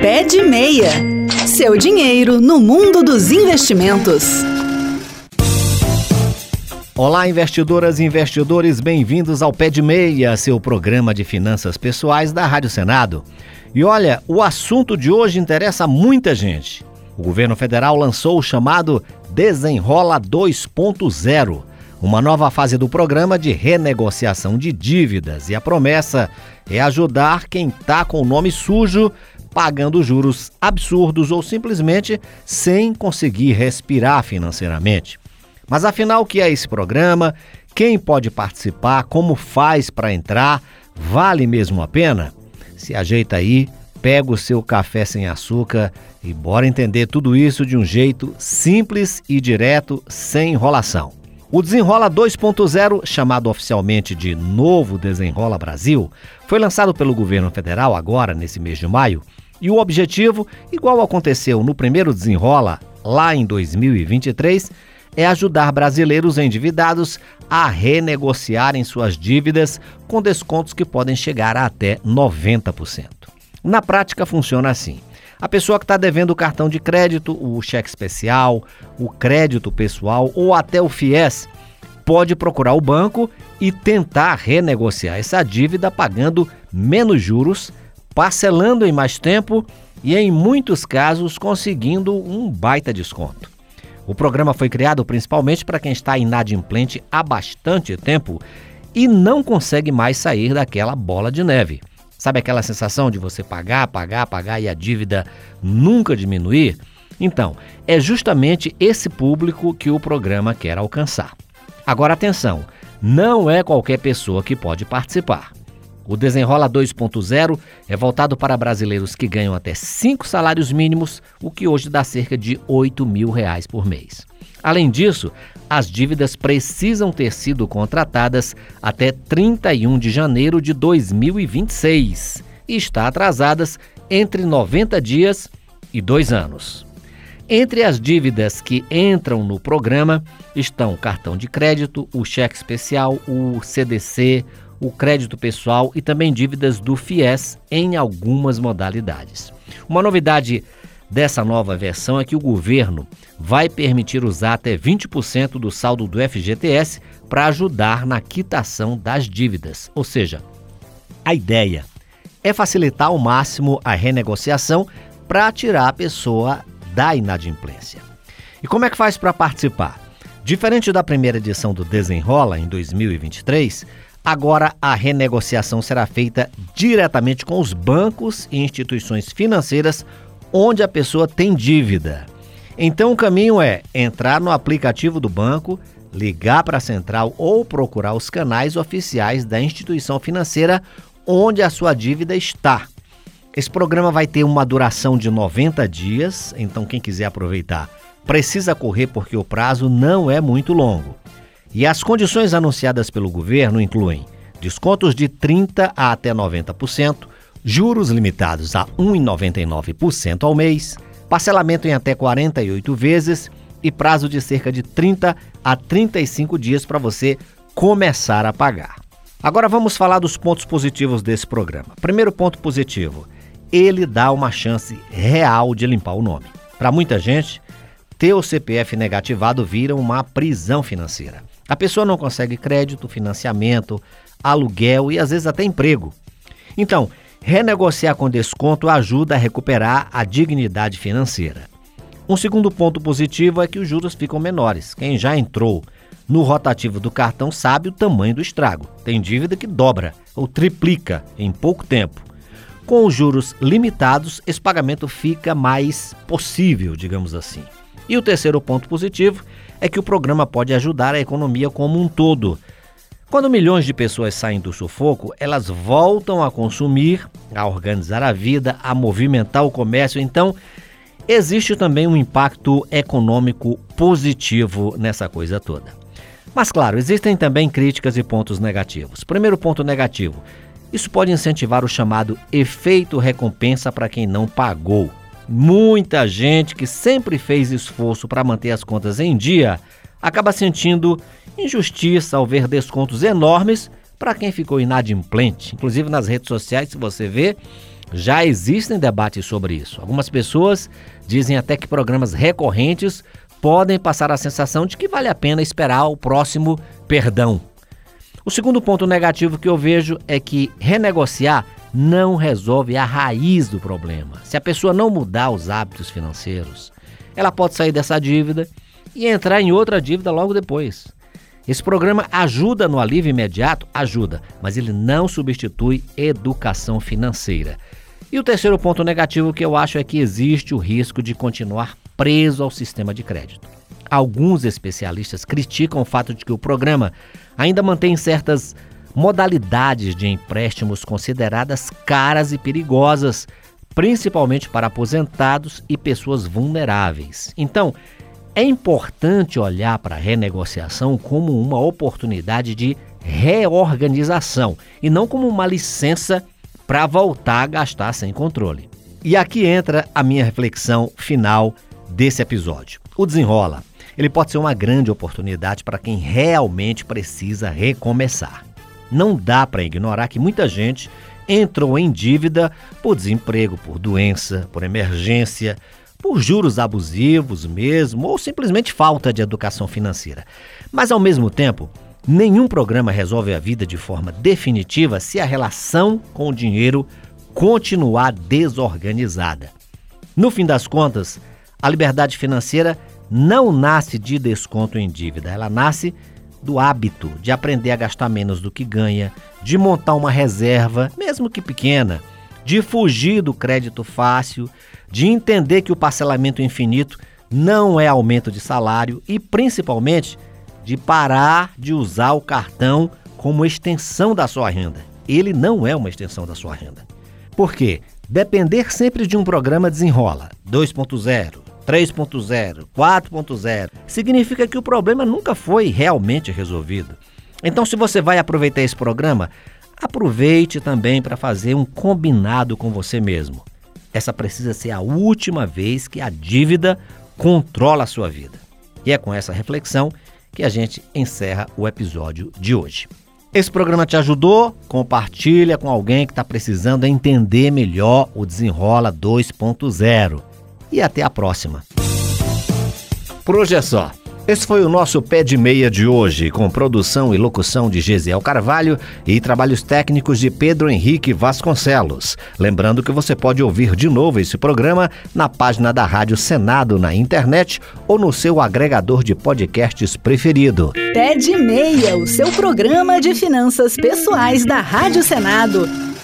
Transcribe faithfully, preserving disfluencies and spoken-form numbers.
Pé de Meia. Seu dinheiro no mundo dos investimentos. Olá, investidoras e investidores, bem-vindos ao Pé de Meia, seu programa de finanças pessoais da Rádio Senado. E olha, o assunto de hoje interessa muita gente. O governo federal lançou o chamado Desenrola dois ponto zero, uma nova fase do programa de renegociação de dívidas. E a promessa é ajudar quem está com o nome sujo, pagando juros absurdos ou simplesmente sem conseguir respirar financeiramente. Mas afinal, o que é esse programa? Quem pode participar? Como faz para entrar? Vale mesmo a pena? Se ajeita aí, pega o seu café sem açúcar e bora entender tudo isso de um jeito simples e direto, sem enrolação. O Desenrola dois ponto zero, chamado oficialmente de Novo Desenrola Brasil, foi lançado pelo governo federal agora, nesse mês de maio, e o objetivo, igual aconteceu no primeiro Desenrola, lá em dois mil e vinte e três, é ajudar brasileiros endividados a renegociarem suas dívidas com descontos que podem chegar a até noventa por cento. Na prática funciona assim. A pessoa que está devendo o cartão de crédito, o cheque especial, o crédito pessoal ou até o fiéis, pode procurar o banco e tentar renegociar essa dívida pagando menos juros, parcelando em mais tempo e, em muitos casos, conseguindo um baita desconto. O programa foi criado principalmente para quem está inadimplente há bastante tempo e não consegue mais sair daquela bola de neve. Sabe aquela sensação de você pagar, pagar, pagar e a dívida nunca diminuir? Então, é justamente esse público que o programa quer alcançar. Agora atenção, não é qualquer pessoa que pode participar. O Desenrola dois ponto zero é voltado para brasileiros que ganham até cinco salários mínimos, o que hoje dá cerca de oito mil reais por mês. Além disso, as dívidas precisam ter sido contratadas até trinta e um de janeiro de dois mil e vinte e seis e estar atrasadas entre noventa dias e dois anos. Entre as dívidas que entram no programa estão o cartão de crédito, o cheque especial, o C D C, o crédito pessoal e também dívidas do fiéis em algumas modalidades. Uma novidade dessa nova versão é que o governo vai permitir usar até vinte por cento do saldo do F G T S para ajudar na quitação das dívidas. Ou seja, a ideia é facilitar ao máximo a renegociação para tirar a pessoa da inadimplência. E como é que faz para participar? Diferente da primeira edição do Desenrola, em dois mil e vinte e três, agora a renegociação será feita diretamente com os bancos e instituições financeiras onde a pessoa tem dívida. Então o caminho é entrar no aplicativo do banco, ligar para a central ou procurar os canais oficiais da instituição financeira onde a sua dívida está. Esse programa vai ter uma duração de noventa dias, então quem quiser aproveitar precisa correr porque o prazo não é muito longo. E as condições anunciadas pelo governo incluem descontos de trinta por cento a até noventa por cento, juros limitados a um vírgula noventa e nove por cento ao mês, parcelamento em até quarenta e oito vezes e prazo de cerca de trinta a trinta e cinco dias para você começar a pagar. Agora vamos falar dos pontos positivos desse programa. Primeiro ponto positivo, ele dá uma chance real de limpar o nome. Para muita gente, ter o C P F negativado vira uma prisão financeira. A pessoa não consegue crédito, financiamento, aluguel e às vezes até emprego. Então, renegociar com desconto ajuda a recuperar a dignidade financeira. Um segundo ponto positivo é que os juros ficam menores. Quem já entrou no rotativo do cartão sabe o tamanho do estrago. Tem dívida que dobra ou triplica em pouco tempo. Com os juros limitados, esse pagamento fica mais possível, digamos assim. E o terceiro ponto positivo é que o programa pode ajudar a economia como um todo. Quando milhões de pessoas saem do sufoco, elas voltam a consumir, a organizar a vida, a movimentar o comércio. Então, existe também um impacto econômico positivo nessa coisa toda. Mas, claro, existem também críticas e pontos negativos. Primeiro ponto negativo, isso pode incentivar o chamado efeito recompensa para quem não pagou. Muita gente que sempre fez esforço para manter as contas em dia acaba sentindo injustiça ao ver descontos enormes para quem ficou inadimplente. Inclusive nas redes sociais, se você vê, Já existem debates sobre isso. Algumas pessoas dizem até que programas recorrentes podem passar a sensação de que vale a pena esperar o próximo perdão. O segundo ponto negativo que eu vejo é que renegociar não resolve a raiz do problema. Se a pessoa não mudar os hábitos financeiros, ela pode sair dessa dívida e entrar em outra dívida logo depois. Esse programa ajuda no alívio imediato? Ajuda, mas ele não substitui educação financeira. E o terceiro ponto negativo que eu acho é que existe o risco de continuar preso ao sistema de crédito. Alguns especialistas criticam o fato de que o programa ainda mantém certas modalidades de empréstimos consideradas caras e perigosas, principalmente para aposentados e pessoas vulneráveis. Então, é importante olhar para a renegociação como uma oportunidade de reorganização e não como uma licença para voltar a gastar sem controle. E aqui entra a minha reflexão final desse episódio. O Desenrola, ele pode ser uma grande oportunidade para quem realmente precisa recomeçar. Não dá para ignorar que muita gente entrou em dívida por desemprego, por doença, por emergência, por juros abusivos mesmo, ou simplesmente falta de educação financeira. Mas, ao mesmo tempo, nenhum programa resolve a vida de forma definitiva se a relação com o dinheiro continuar desorganizada. No fim das contas, a liberdade financeira não nasce de desconto em dívida, ela nasce do hábito de aprender a gastar menos do que ganha, de montar uma reserva, mesmo que pequena, de fugir do crédito fácil, de entender que o parcelamento infinito não é aumento de salário e, principalmente, de parar de usar o cartão como extensão da sua renda. Ele não é uma extensão da sua renda. Por quê? Depender sempre de um programa Desenrola dois ponto zero, três ponto zero, quatro ponto zero, significa que o problema nunca foi realmente resolvido. Então, se você vai aproveitar esse programa, aproveite também para fazer um combinado com você mesmo. Essa precisa ser a última vez que a dívida controla a sua vida. E é com essa reflexão que a gente encerra o episódio de hoje. Esse programa te ajudou? Compartilha com alguém que está precisando entender melhor o Desenrola dois ponto zero. E até a próxima. Por hoje é só. Esse foi o nosso Pé de Meia de hoje, com produção e locução de Gesiel Carvalho e trabalhos técnicos de Pedro Henrique Vasconcelos. Lembrando que você pode ouvir de novo esse programa na página da Rádio Senado na internet ou no seu agregador de podcasts preferido. Pé de Meia, o seu programa de finanças pessoais da Rádio Senado.